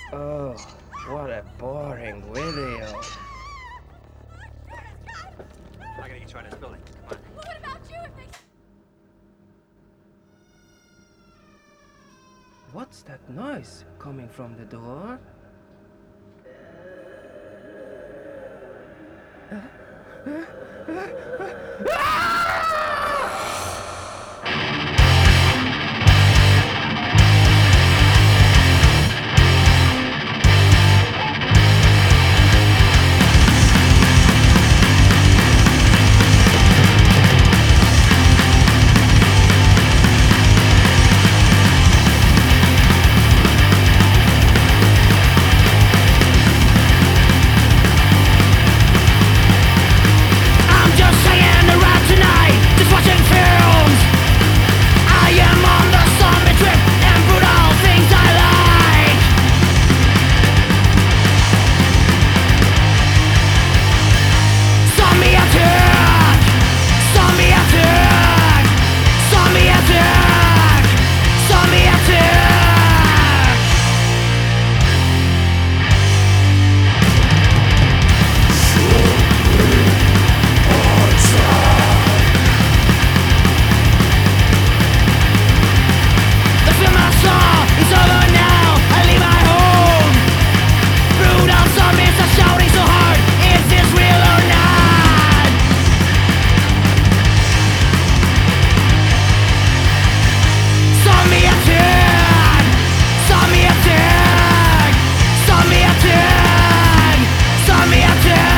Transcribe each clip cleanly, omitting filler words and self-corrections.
Oh, what a boring video. I'm not gonna get you out of this building. Come on. Well, what about you if they... What's that noise coming from the door? I'm just hanging around tonight, just watching films. I am on the summer trip and brutal things I like. Zombie attack! Zombie attack! Zombie attack! Zombie attack! The film I saw is over now. I leave my home. Brutal zombies are shouting so hard. Is this real or not? Zombie attack! Zombie attack! Zombie attack! Zombie attack!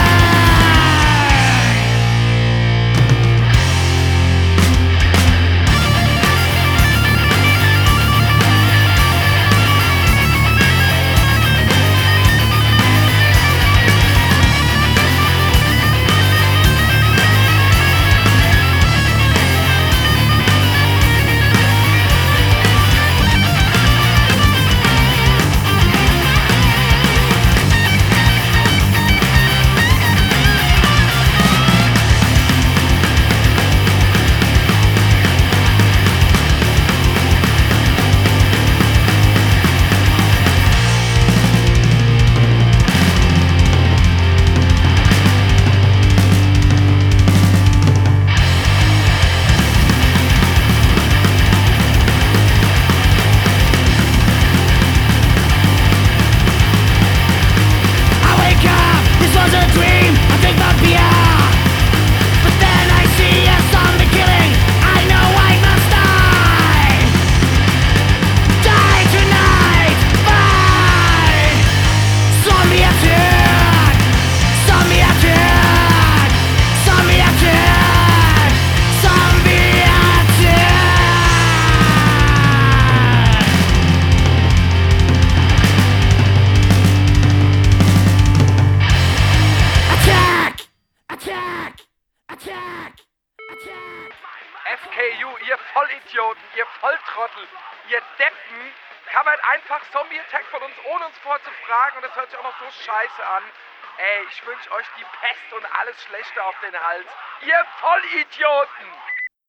I wake up, this was a dream. I drink my beer, but then I see a zombie killing. I know I must die. Die tonight. Bye. Zombie attack. Zombie attack. Zombie attack. Zombie attack. Attack! Attack! Attack! Attack! SKU, ihr Vollidioten, ihr Volltrottel, ihr Deppen, covert einfach Zombie Attack von uns, ohne uns vorzufragen, und das hört sich auch noch so scheiße an. Ey, ich wünsche euch die Pest und alles Schlechte auf den Hals. Ihr Vollidioten!